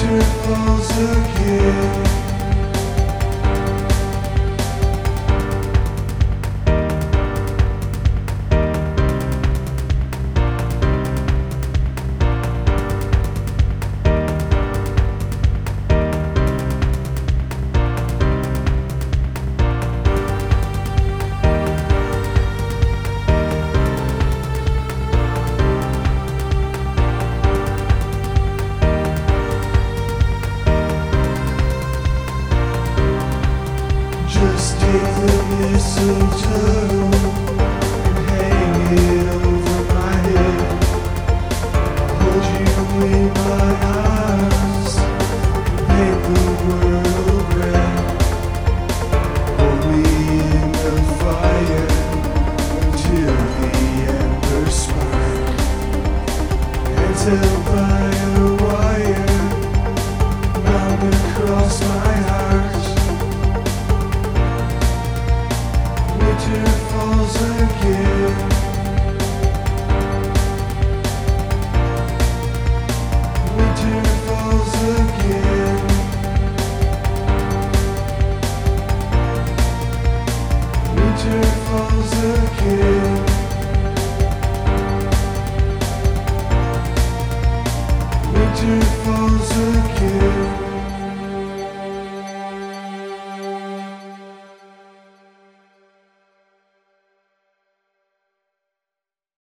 Winter falls again. Just take the mistletoe and hang it over my head. Hold you in my arms, make the world red. Hold me in the fire until the embers spark. Hands held by a wire bound across my heart. Winter falls again. Winter falls again. Winter falls again. Winter